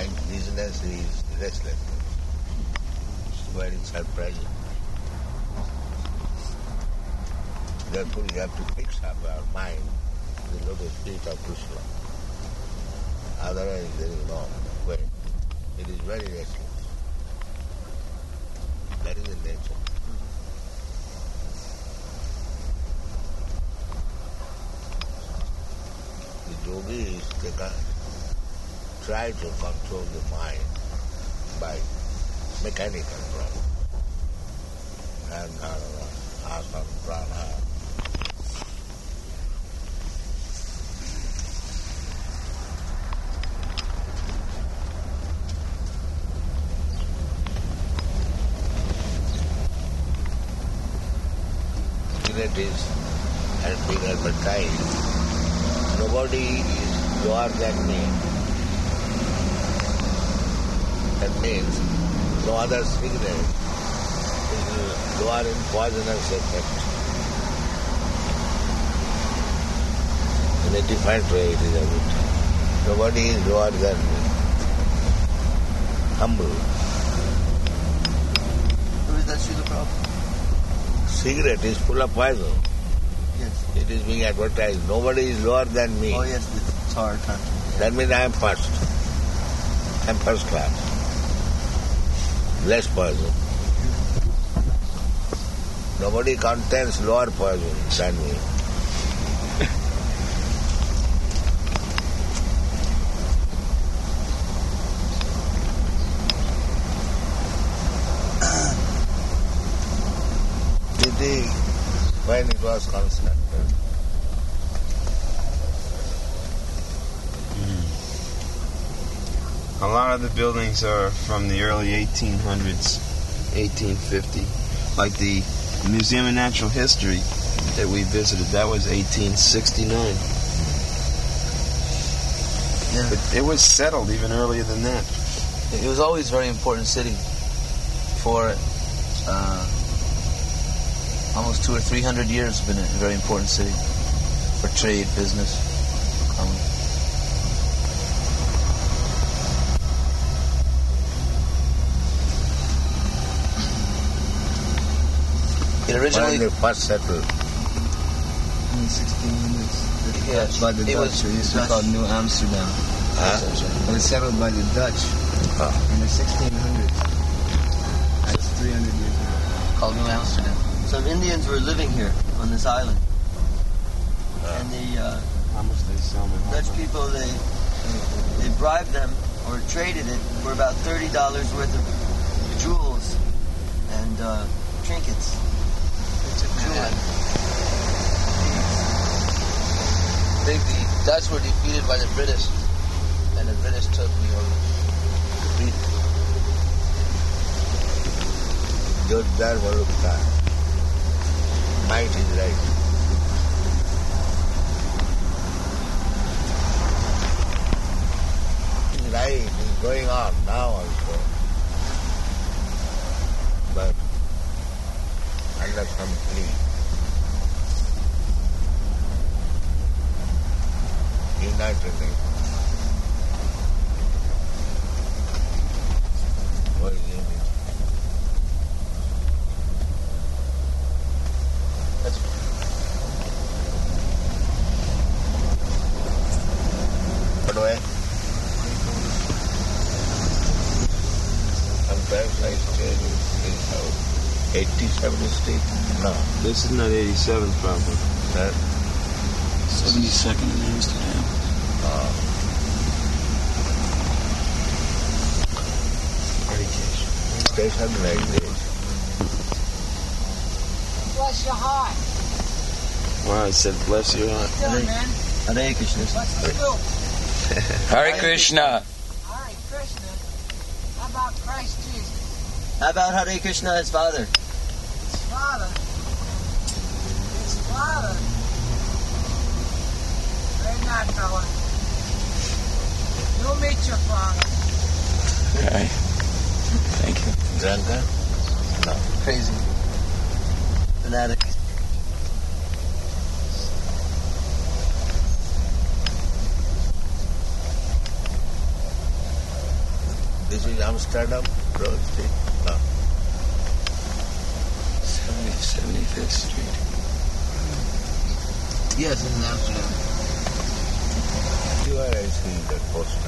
mind business is restless. Very surprising. Therefore, we have to fix up our mind in the lotus feet of Krishna. Otherwise, there is no way. It is very restless. That is the nature. The yogis, they can try to control the mind by mechanical problem. And asana, pranayama. Relatives has been advertised. Nobody is lower than me. That means no other cigarette is lower in poisonous effect. In a different way it is advertised. Nobody is lower than me. Humble. Who is that Srila Prabhupada? Cigarette is full of poison. Yes. It is being advertised. Nobody is lower than me. Oh yes, the Tsar country. That means I am first. I am first class. Less poison. Nobody contains lower poison than me. When it was constructed. A lot of the buildings are from the early 1800s, 1850. Like the Museum of Natural History that we visited, that was 1869. Yeah. But it was settled even earlier than that. It was always a very important city for almost 200 or 300 years. Been a very important city for trade, business, commerce. It originally When they first settled. In the 1600s. Yes, By the it Dutch. was It used to be Dutch. called New Amsterdam. It was settled by the Dutch in the 1600s. That's 300 years ago. called New Amsterdam. Some Indians were living here on this island, and the How much they sell them? Dutch people they bribed them or traded it for about $30 worth of jewels and trinkets. They took jewelry. The Dutch were defeated by the British, and the British took New Orleans. Jodhar Malukta. Might is right. He's right, it's going on now also. But under some plea. United Nations. What is it? What way? Sometimes I stay in house. 87 state? No. This is not 87th, probably. That, 72nd in Amsterdam. station like this. Bless your heart. Wow, it said, bless your heart. What you doing, man? Hare Krishna. What's the scoop? Hare Krishna. Hare Krishna. How about Christ Jesus? How about Hare Krishna, his father? His father. His father. Very nice, fella. You'll meet your father. Okay. Thank you. Drunker? No. Crazy. Fanatic. This is Amsterdam Road Street. No. 75th Street. Yes, this is Amsterdam. You are seeing that poster.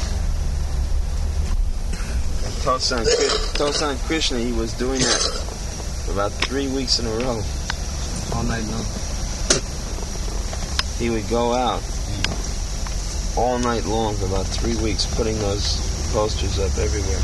Tosan Krishna, he was doing that for about 3 weeks in a row. All night long. He would go out all night long for about 3 weeks, putting those posters up everywhere.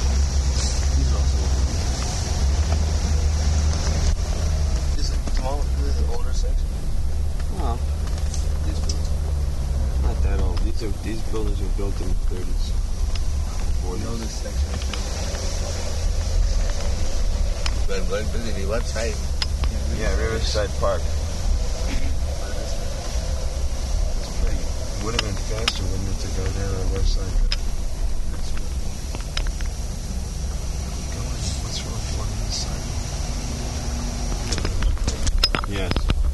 This is the older section. Oh, These buildings. not that old. These buildings were built in the 30s. The oldest section. We are going to the riverside. Yeah, Riverside Park. Would have been faster, wouldn't it, to go down on the west side? What's wrong with one on this side? Yes.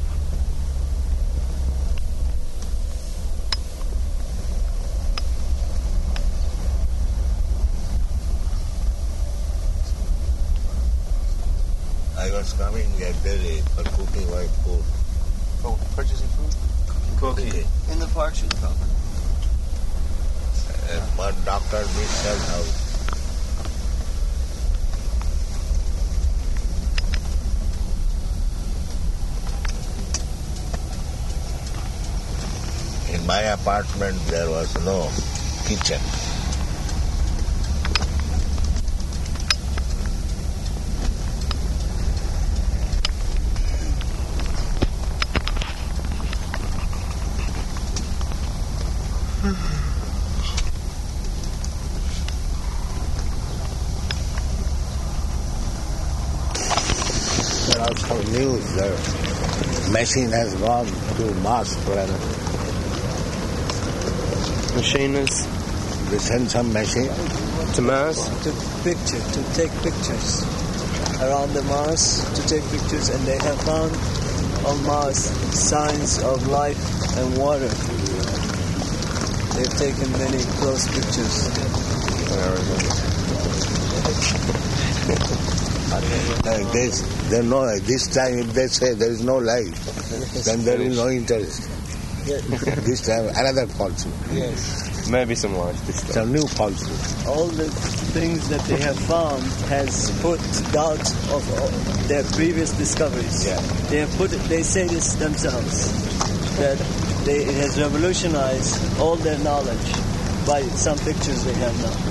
I was coming at Delhi for cooking white food. Oh, purchasing food? Cookie. In the park should come. One Dr. Mitchell's house. In my apartment there was no kitchen. There are some news. The machine has gone to Mars planet. Machine is They send some machine. to Mars. to take pictures around the Mars, to take pictures, and they have found on Mars signs of life and water. They've taken many close pictures. They know this time if they say there is no life, then there is no interest. This time another falsehood. Yes. Maybe some life this time. Some new falsehood. All the things that they have found has put doubt of their previous discoveries. Yeah. They say this themselves, that it has revolutionized all their knowledge by some pictures they have now.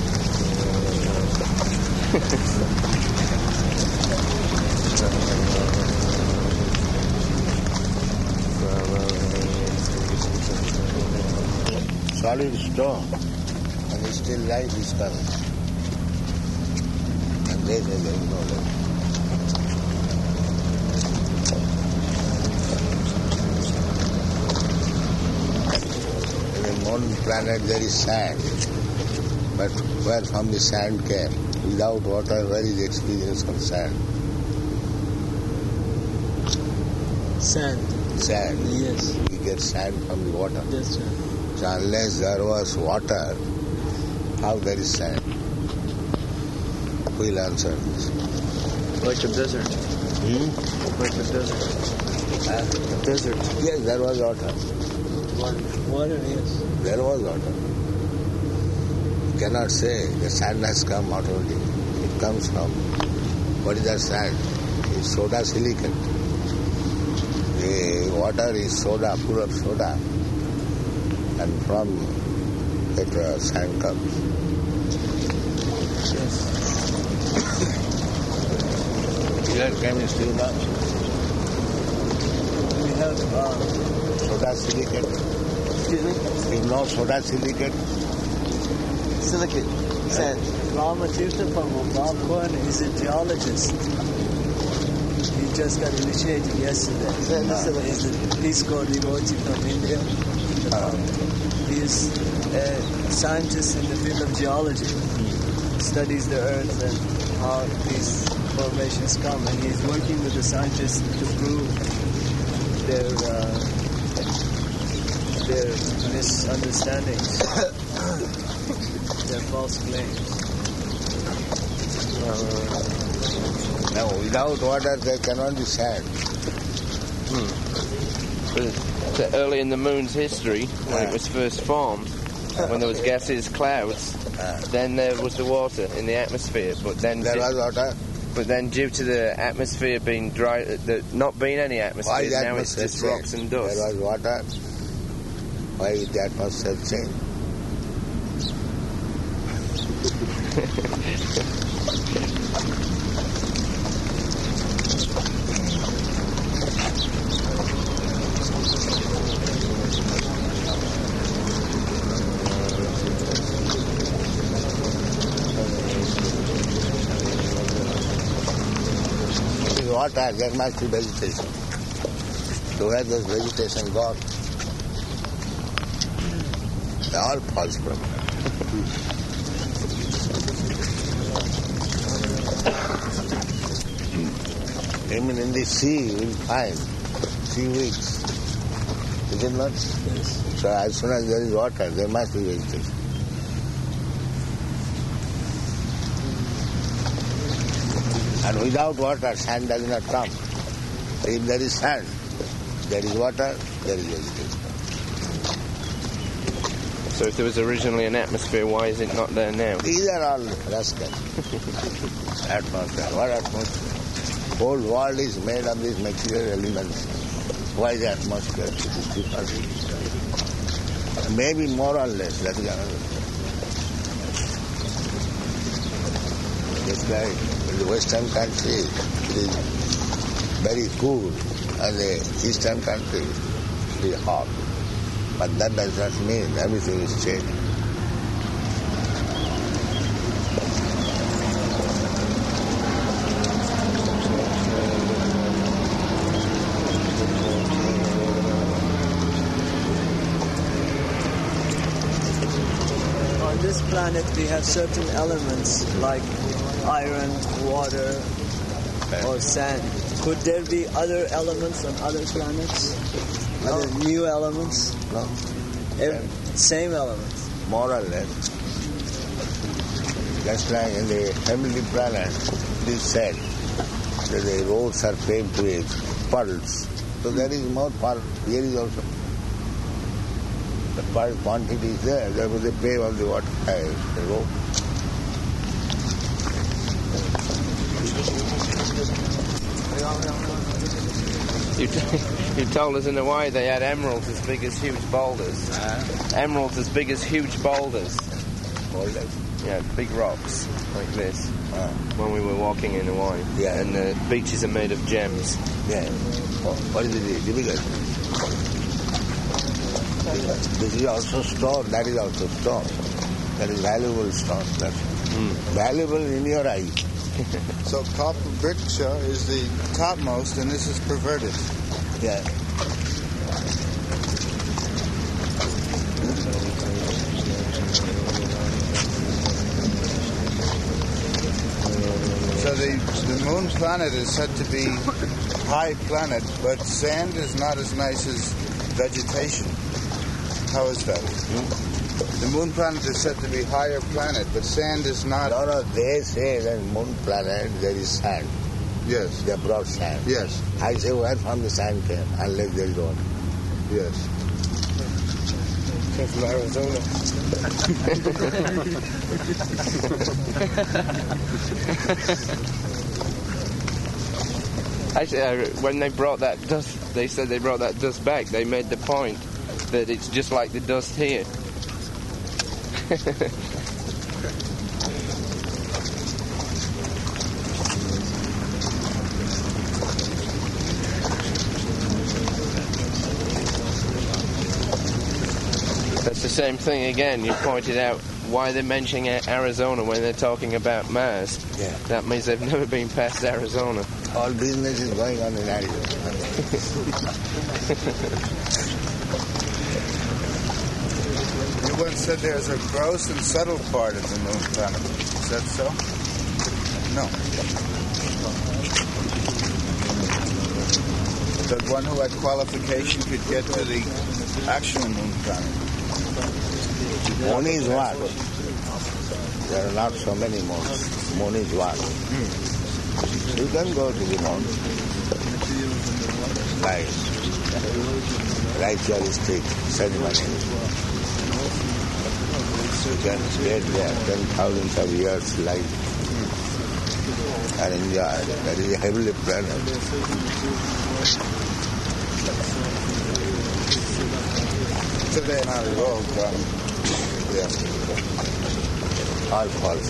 Solid stone, and still life is coming. And they say there is no life. In the moon planet there is sand, but where from the sand came? Without water, where is the experience of sand? Sand. Sand. Yes. We get sand from the water. That's right. So unless there was water, how there is sand? Who will answer this? Like a desert. Like a desert. A desert. Yes, there was water. Water, yes. There was water. You cannot say the sand has come automatically. It comes from, what is that sand? It's soda silicate. The water is soda, full of soda. And from it sand comes. Yes. You learn chemistry now? We have, Soda silicate. Excuse me? You know soda silicate? Silicate. Sand. Ramatirtha Prabhu, Bob Cohen is a geologist. He just got initiated yesterday. Sand is silicate. He's a Peace Corps devotee from India. He is a scientist in the field of geology. Studies the earth and how these formations come. And he's working with the scientists to prove their misunderstandings, their false claims. Now, without water, there cannot be sand. So early in the moon's history, when it was first formed, when there was gases, clouds, then there was the water in the atmosphere. But then There was water. But then, due to the atmosphere being dry, not being any Why atmosphere, the now it's atmosphere just rocks and changed? dust. There was water. Why the atmosphere changed? Water, there must be vegetation. So where does vegetation gone? They all false from. Even in the sea, you will find sea weeds. Is it not? Yes. So as soon as there is water, there must be vegetation. And without water, sand does not come. If there is sand, there is water, there is vegetation. So if there was originally an atmosphere, why is it not there now? These are all rascals. Atmosphere. What atmosphere? Whole world is made of these material elements. Why the atmosphere? It is different. Maybe more or less, that is another thing. Just like in the Western country, it is very cool, and the Eastern country is hot. But that does not mean everything is changed. On this planet we have certain elements like iron, water, or sand. Could there be other elements on other planets? No. Other new elements? No? Same elements. More or less. Just like in the heavenly planet, it is said that the roads are paved with pearls. So there is more pearl. Here is also. The pearl quantity is there. Therefore they pave on the water, the road. You told us in Hawaii they had emeralds as big as huge boulders. Emeralds as big as huge boulders. Boulders? Yeah, big rocks like this. When we were walking in Hawaii. Yeah. And the beaches are made of gems. Yeah. What is it? Difficult. This is also stone. That is also stone. That is valuable stone. That's valuable in your eye. So copper bricksha is the topmost, and this is perverted. Yeah. So the moon planet is said to be high planet, but sand is not as nice as vegetation. How is that? The moon planet is said to be higher planet, but sand is not. No, they say that moon planet there is sand. Yes. They brought sand. Yes. I say where from the sand came, unless there is water. Yes. Came from Arizona. Actually, when they brought that dust, they said they brought that dust back. They made the point that it's just like the dust here. That's the same thing again. You pointed out why they're mentioning Arizona when they're talking about Mars. Yeah. That means they've never been past Arizona. All business is going on in Arizona. You once said there's a gross and subtle part of the moon planet. Is that so? No. That one who had qualification could get to the actual moon planet. One is what? There are not so many moons. Moon is one. You can go to the moon. Like ritualistic ceremony. You can stay there 10,000 of years life and enjoy. That is a heavenly planet. Today not at all gone. All false.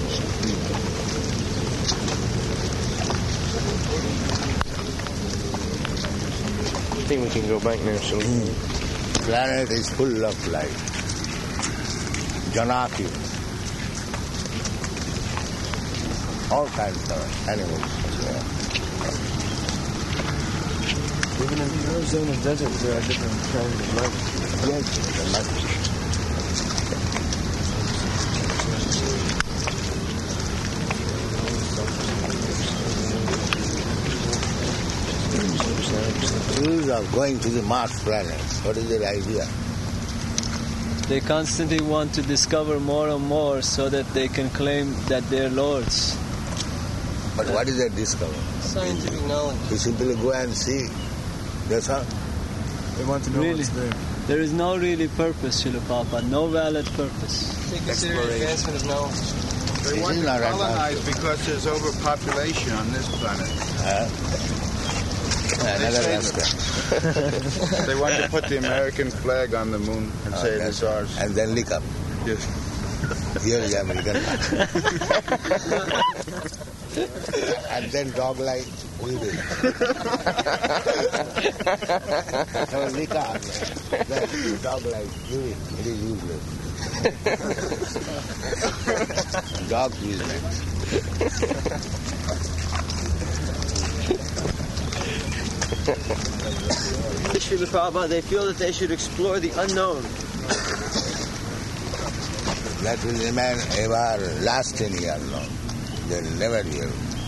I think we can go back now, shall we? Planet is full of life. Janaki. All kinds of animals. Yeah. Even in the Arizona desert, there are different kinds of life. Yes, there must be. Jews are going to the Mars planet. What is their idea? They constantly want to discover more and more so that they can claim that they're lords. But what is their discovery? Scientific knowledge. You simply go and see. That's all. They want to know Really? what's there. There is no really purpose, Srila Prabhupada, no valid purpose. They consider it advancement of knowledge. They want to colonize because there's overpopulation on this planet. Another answer. They want to put the American flag on the moon and say it's ours. And then lick up. Yes. Here is the American flag. And then dog like we do. So lick up. Then dog like we. It is useless. Dog useless. Srila Prabhupada, they feel that they should explore the unknown. That will remain everlastingly unknown. They'll never hear.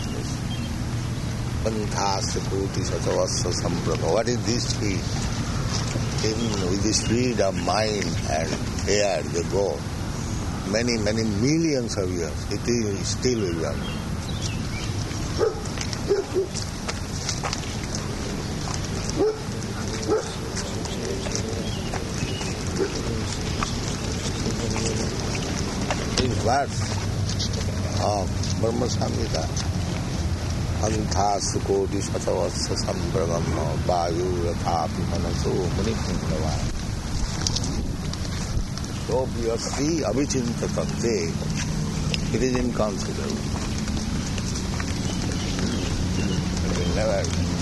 What is this speed? Even with the speed of mind and air, they go many, many millions of years. It is still will be unknown. These words of Brahma Samhita, Anthas Koti Satavasa Sambrahma Vayu Rathapi Manaso Munipundava. So obviously, Avichinta Tatte, it is inconsiderable. It will never.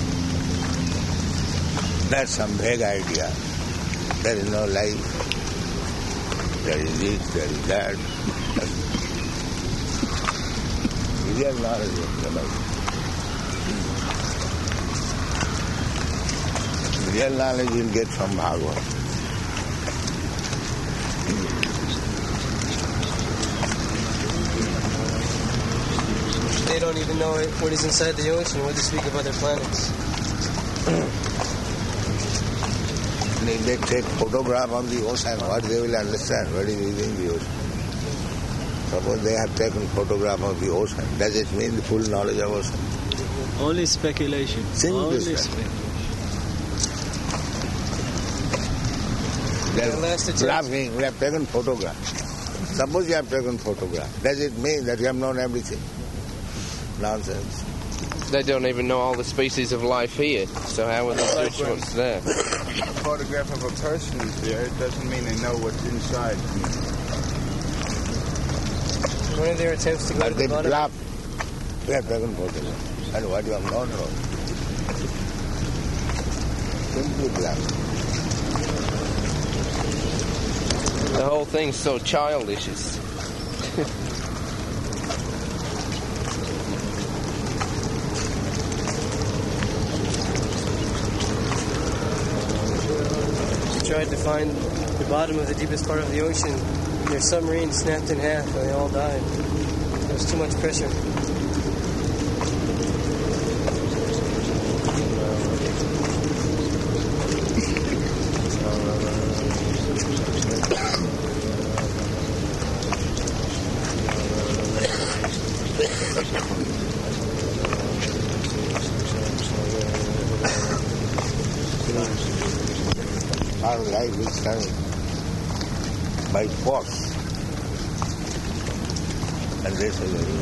That's some vague idea. There is no life. There is this, there is that. Real knowledge of the life. Real knowledge you'll get from Bhagavad. They don't even know what is inside the ocean, what to speak of other planets. And if they take photograph on the ocean, what they will understand? What is within the ocean? Suppose they have taken photograph of the ocean. Does it mean the full knowledge of ocean? Only speculation. Only speculation. They are laughing, we have taken photograph. Suppose you have taken photograph. Does it mean that you have known everything? Nonsense. They don't even know all the species of life here, so how would they judge what's there? A photograph of a person is there. It doesn't mean they know what's inside. One of their attempts to go to the bottom. Laugh. We have taken photograph. And what you have not known? Simply laugh. The whole thing's so childish. It's tried to find the bottom of the deepest part of the ocean. Their submarine snapped in half and they all died. There was too much pressure. Our life is done by force. And this is it.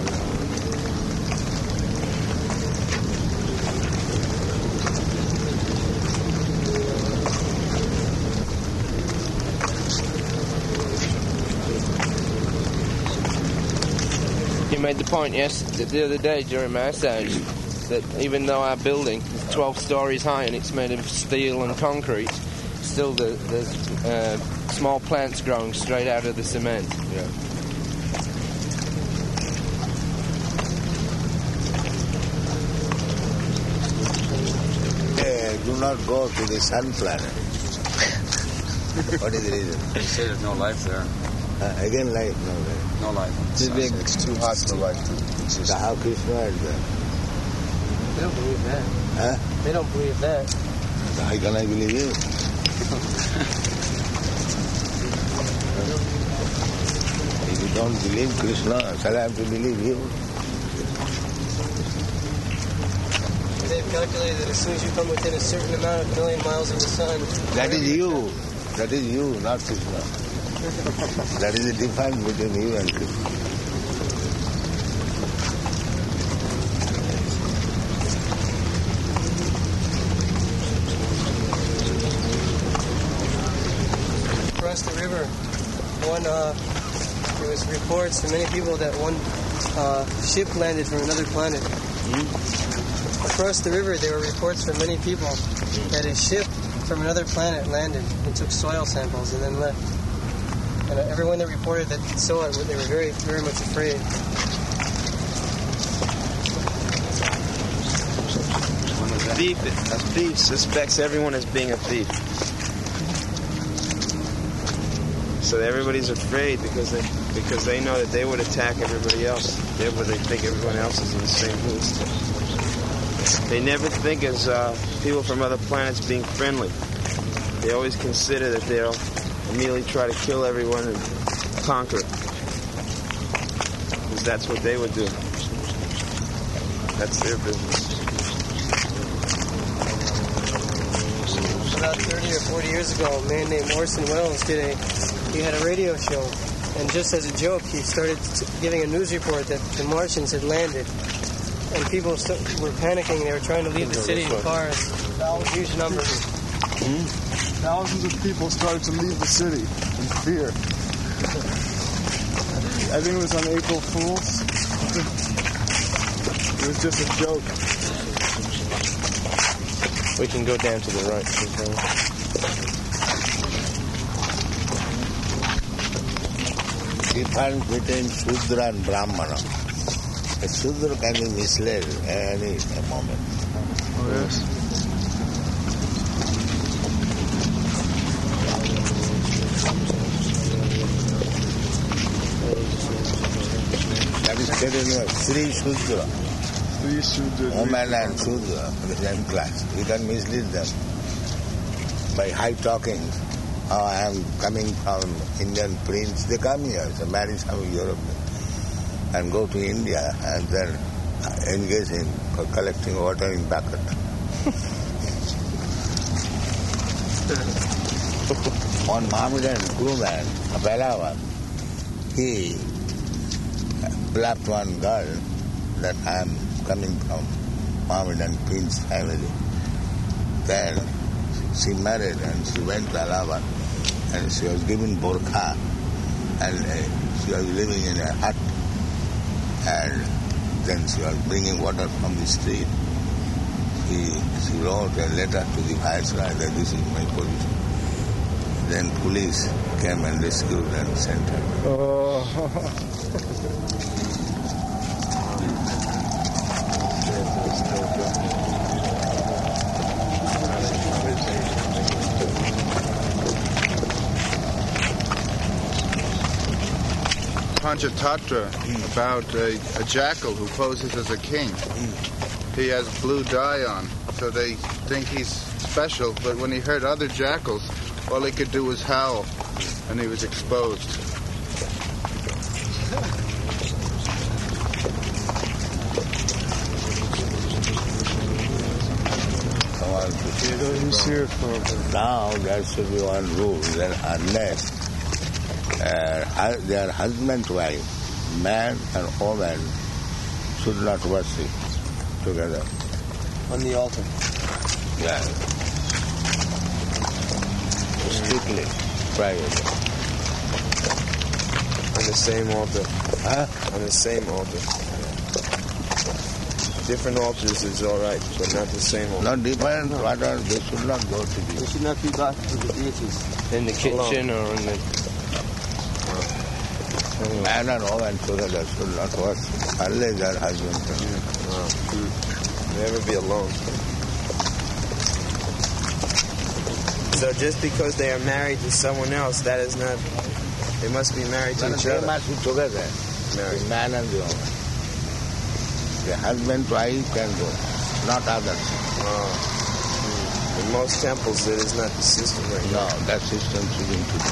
You made the point, yes, the other day during massage, that even though our building is 12 stories high and it's made of steel and concrete, still there's small plants growing straight out of the cement. Yeah. Do not go to the sun planet. What is the reason? They say there's no life there. Again, life, no life. No life. It's too hot for life to exist. So how Krishna is there? They don't believe that. Huh? They don't believe that. So how can I believe you? If you don't believe Krishna, shall I have to believe you? They've calculated that as soon as you come within a certain amount of million miles of the sun... That is you. That is you, not Krishna. That is the difference between you and Krishna. Across the river, there was reports from many people that one ship landed from another planet. Across the river, there were reports from many people that a ship from another planet landed and took soil samples and then left. And everyone that reported that saw it, they were very, very much afraid. A thief suspects everyone as being a thief. So everybody's afraid because they know that they would attack everybody else. Therefore, they think everyone else is in the same booth. They never think as people from other planets being friendly. They always consider that they'll immediately try to kill everyone and conquer. Because that's what they would do. That's their business. About 30 or 40 years ago, a man named Orson Welles he had a radio show. And just as a joke, he started giving a news report that the Martians had landed. And people were panicking. They were trying to leave the city in cars. Huge numbers. Thousands of people started to leave the city in fear. I think it was on April Fool's. It was just a joke. We can go down to the right. Difference between Shudra and Brahmana. A Shudra can be misled at any moment. Oh, yes. That is said in Sri Shudra. Sri Shudra. Woman and Shudra, the same class. You can mislead them by high talking. Oh, I am coming from Indian prince. They come here, so marry some European and go to India and then engage in collecting water in bucket. One Mohammedan crewman, a Palawan, he blabbed one girl that I am coming from Mohammedan prince family. Then she married and she went to Allahabad and she was given burqa and she was living in a hut and then she was bringing water from the street. She wrote a letter to the viceroy that this is my position. Then police came and rescued and sent her. Panchatattva about a jackal who poses as a king. He has blue dye on, so they think he's special, but when he heard other jackals, all he could do was howl, and he was exposed. Now there should be one rule that unless they are husband wife, man and woman should not worship together. On the altar. Yeah. Strictly private. On the same altar. Huh? On the same altar. Different altars is all right, but not the same altar. Not different, rather they should not go to They the... should not be back to the deities. In the kitchen or in the... Man and woman together should not worship unless they are husband and wife. Never be alone. So just because they are married to someone else, that is not... They must be married to each They other. must be together, Married. the man and the woman. The husband wife can go, not others. In most temples, that is not the system right No, now. that system shouldn't be.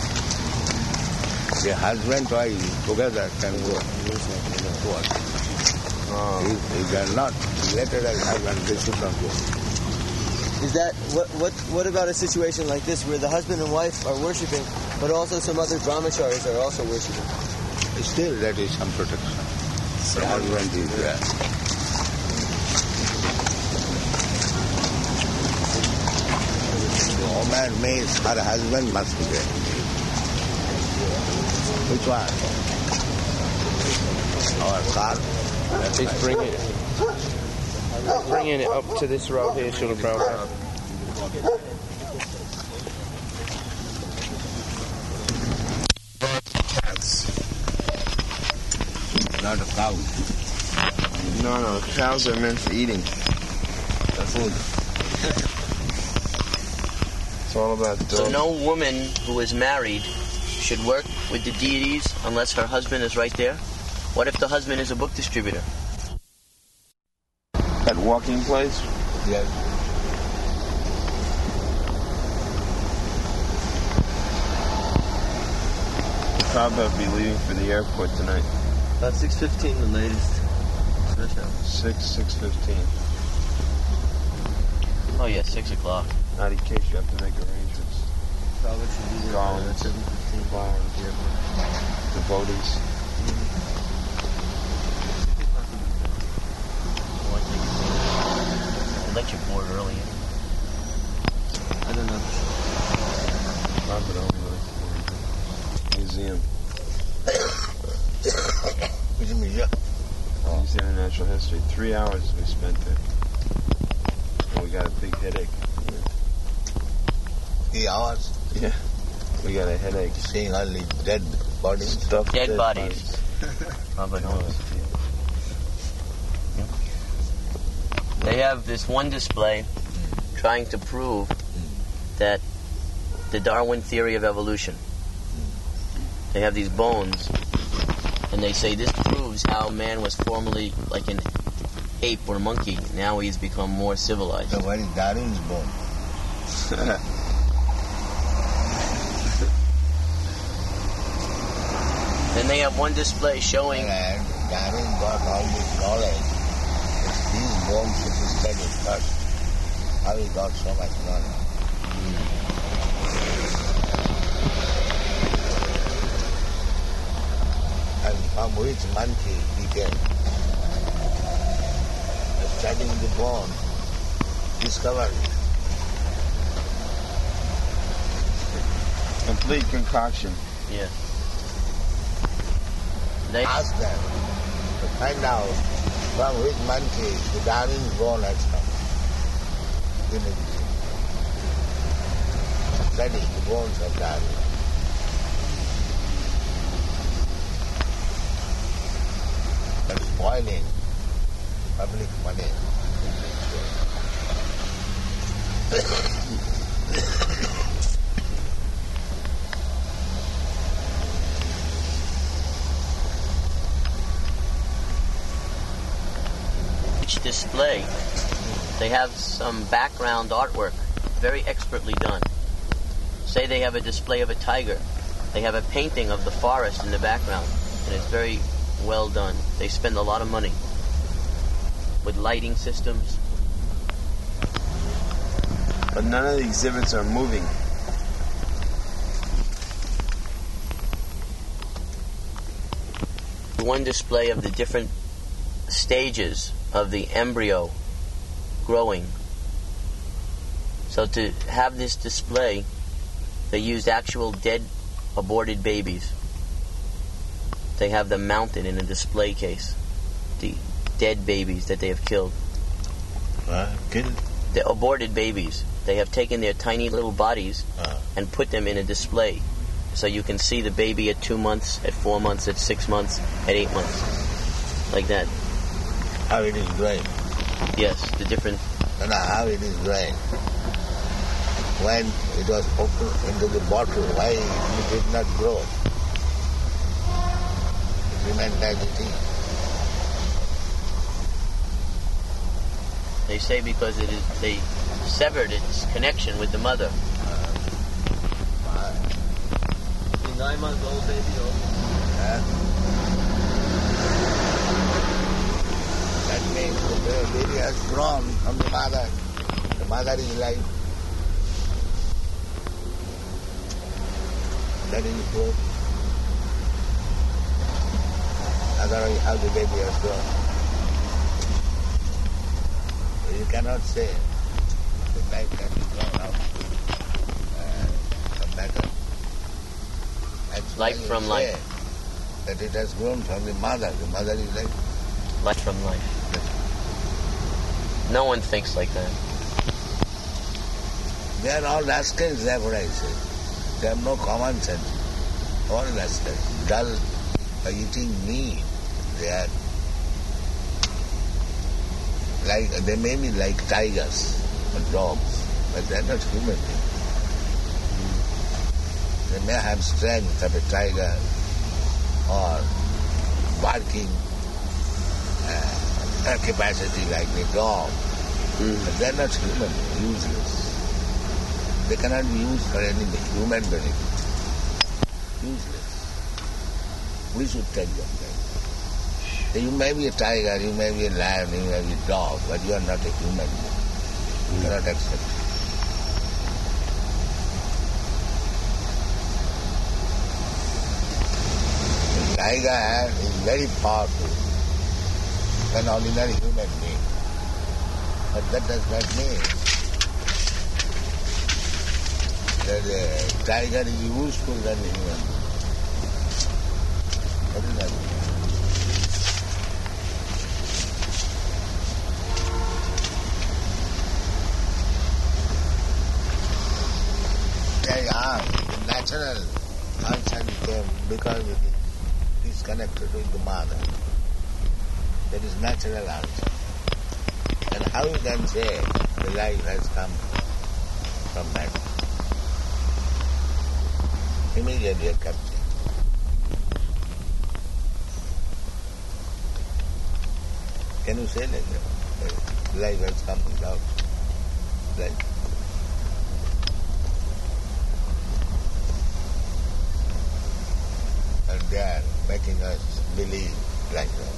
The husband wife together can go to work. If they are not related as husband, they should not go. Is that what about a situation like this where the husband and wife are worshiping, but also some other brahmacharis are also worshiping? Still, that is some protection. The husband is there. The woman means her husband must be there. Which one? Our car? He's bringing it up to this road here, Srila Prabhupada. Cats. Not a cow. No, cows are meant for eating. Food. It's all about dogs. So no woman who is married should work with the deities unless her husband is right there? What if the husband is a book distributor? That walking place? Yes. Prabhupada will be leaving for the airport tonight. About 6:15, the latest. 6:15. Oh yeah, 6 o'clock. Not in case you have to make arrangements. Probably should be there Flowers. at 7:15. Flowers, devotees. Lecture board earlier. I don't know. Prabhupada only likes the museum. Which museum? Museum of Natural History. 3 hours we spent there. And we got a big headache. 3 hours. Yeah. We got a headache. Seeing only dead bodies. Stuffed Dead bodies. Prabhupada knows. They have this one display trying to prove that the Darwin theory of evolution. They have these bones, and they say this proves how man was formerly like an ape or monkey. Now he's become more civilized. So where is Darwin's bone? Then they have one display showing And Darwin got all this knowledge. These bones should be studied first. How he got so much knowledge? And from which monkey he came. Studying the bone, discovered Complete concoction. Yeah. They ask them to find out from which monkey the Darwin's bone has come. Study the bones of Darwin. But spoiling public money. each display, they have some background artwork, very expertly done. Say they have a display of a tiger. They have a painting of the forest in the background, and it's very well done. They spend a lot of money with lighting systems. But none of the exhibits are moving. One display of the different stages of the embryo growing. So to have this display, they used actual dead, aborted babies. They have them mounted in a display case. The dead babies that they have killed. Killed? The aborted babies. They have taken their tiny little bodies and put them in a display. So you can see the baby at 2 months, at 4 months, at 6 months, at 8 months. Like that. How it is growing? Yes, the different... No, how it is growing. When it was put into the bottle, why it did not grow? It remained as it is. They say because they severed its connection with the mother. 9-month-old baby That means the baby has grown from the mother. The mother is alive. That is growth. Otherwise, how the baby has grown? You cannot say the life can be grown out from matter. Life from life. That it has grown from the mother. The mother is life. Life from life. No one thinks like that. They are all rascals, that's what I say. They have no common sense. All rascals. Dull by eating meat. They are like, they may be like tigers or dogs, but they are not human beings. They may have strength of a tiger or barking capacity like a dog, but they are not human, useless. They cannot be used for any human benefit. Useless. We should take them there. You may be a tiger, you may be a lion, you may be a dog, but you are not a human being. You cannot accept it. The tiger is very powerful than ordinary human being. But that does not mean that the tiger is useful than a human being. That is not it. Natural answer came because it is connected with the mother. That is natural answer. And how you can say the life has come from that? Immediately a capture. Can you say like that? Life has come without life. And they are making us believe like that.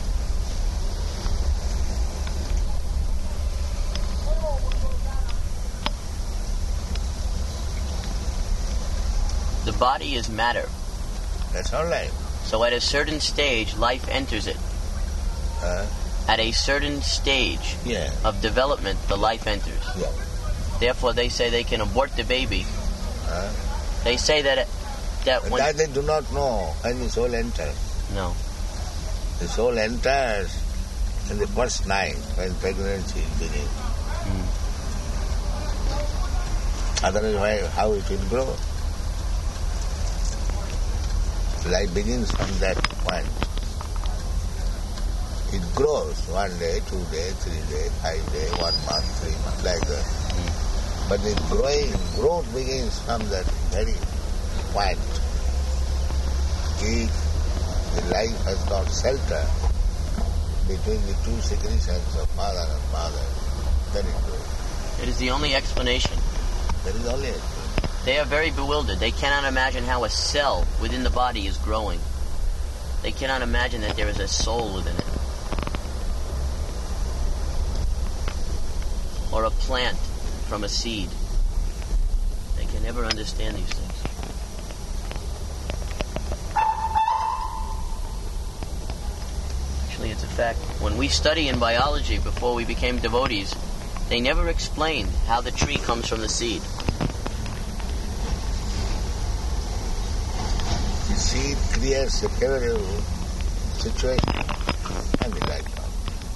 The body is matter. That's all right. So at a certain stage, life enters it. At a certain stage of development, the life enters. Yeah. Therefore, they say they can abort the baby. They say that when... That they do not know when the soul enters. No. The soul enters in the first night when pregnancy begins. Otherwise, how it will grow? Life begins from that point. It grows 1 day, 2 days, 3 days, 5 days, 1 month, 3 months, like that. But the growth begins from that very point. If the life has got shelter between the two secretions of mother and father, then it grows. It is the only explanation. That is the only explanation. They are very bewildered. They cannot imagine how a cell within the body is growing. They cannot imagine that there is a soul within it. Or a plant from a seed. They can never understand these things. Actually, it's a fact. When we study in biology before we became devotees, they never explained how the tree comes from the seed. The seed creates a favorable situation and the light comes.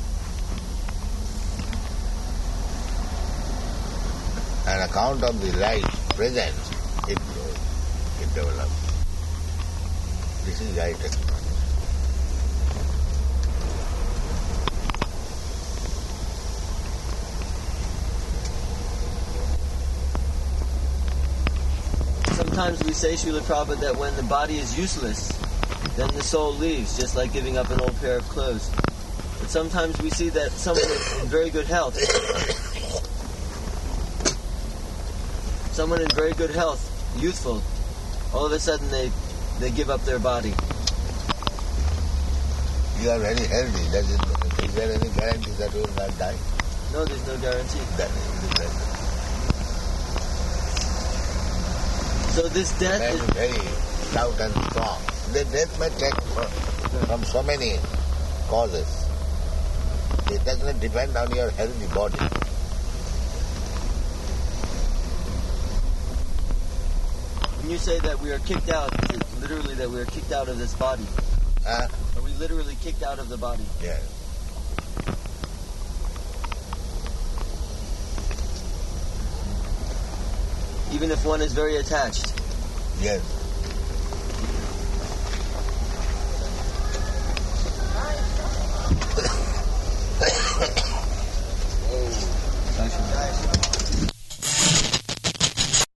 On account of the light presence, it grows, it develops. This is right explanation. Sometimes we say, Srila Prabhupada, that when the body is useless, then the soul leaves, just like giving up an old pair of clothes. But sometimes we see that someone in very good health, youthful, all of a sudden they give up their body. You are very healthy. Is there any guarantee that you will not die? No, there's no guarantee. That is the present. So this death is very loud and strong. The death may take from so many causes. It does not depend on your healthy body. When you say that we are kicked out, is it literally that we are kicked out of this body? Are we literally kicked out of the body? Yes. Even if one is very attached? Yes. Oh.